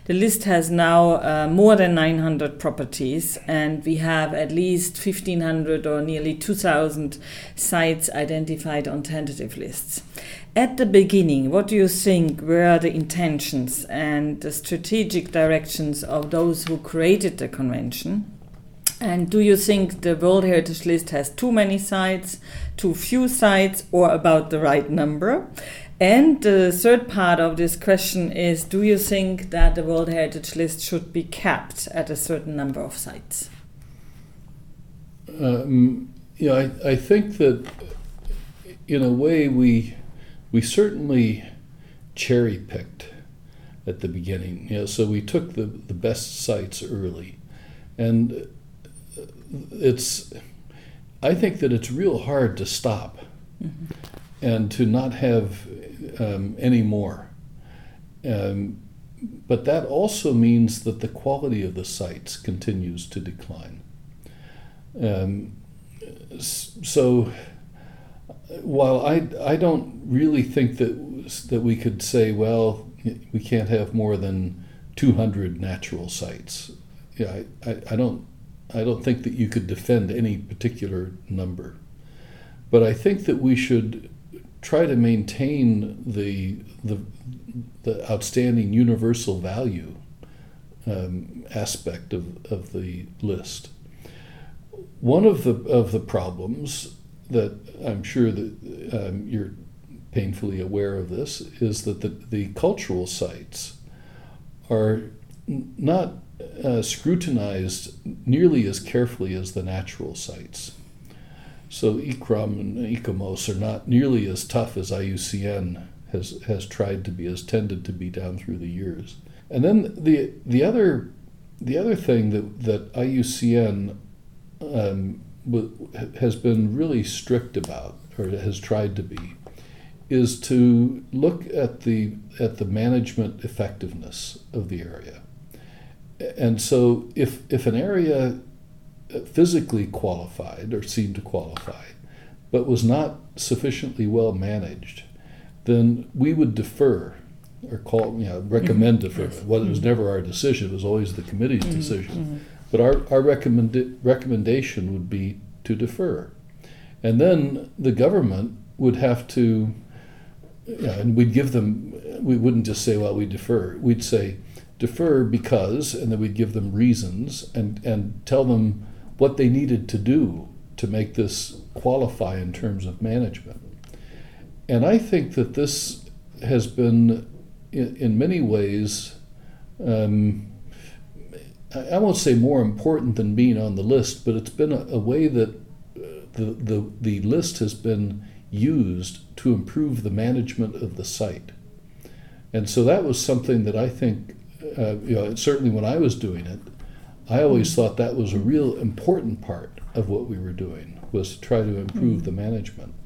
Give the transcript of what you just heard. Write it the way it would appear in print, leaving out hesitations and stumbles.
The list has now more than 900 properties, and we have at least 1,500 or nearly 2,000 sites identified on tentative lists. At the beginning, what do you think were the intentions and the strategic directions of those who created the convention? And do you think the World Heritage List has too many sites, too few sites, or about the right number? And the third part of this question is, do you think that the World Heritage List should be capped at a certain number of sites? I think that in a way we certainly cherry-picked at the beginning. So we took the best sites early. And I think that it's real hard to stop and to not have any more. But that also means that the quality of the sites continues to decline. So while I don't really think that we could say, well, we can't have more than 200 natural sites. I don't think that you could defend any particular number. But I think that we should try to maintain the outstanding universal value aspect of the list. One of the problems that I'm sure that you're painfully aware of this is that the cultural sites are not scrutinized nearly as carefully as the natural sites. So ICCROM and ICOMOS are not nearly as tough as IUCN has tried to be, has tended to be down through the years. And then the other thing that IUCN has been really strict about, or has tried to be, is to look at the management effectiveness of the area. And so if an area physically qualified or seemed to qualify, but was not sufficiently well managed, then we would defer or recommend defer. Well, it was never our decision, it was always the committee's decision. But our recommendation would be to defer. And then the government would have to, and we'd give them, we wouldn't just say, well, we defer. We'd say, defer because, and then we'd give them reasons and tell them what they needed to do to make this qualify in terms of management. And I think that this has been, in many ways, I won't say more important than being on the list, but it's been a way that the list has been used to improve the management of the site. And so that was something that I think, certainly when I was doing it, I always thought that was a real important part of what we were doing, was to try to improve the management.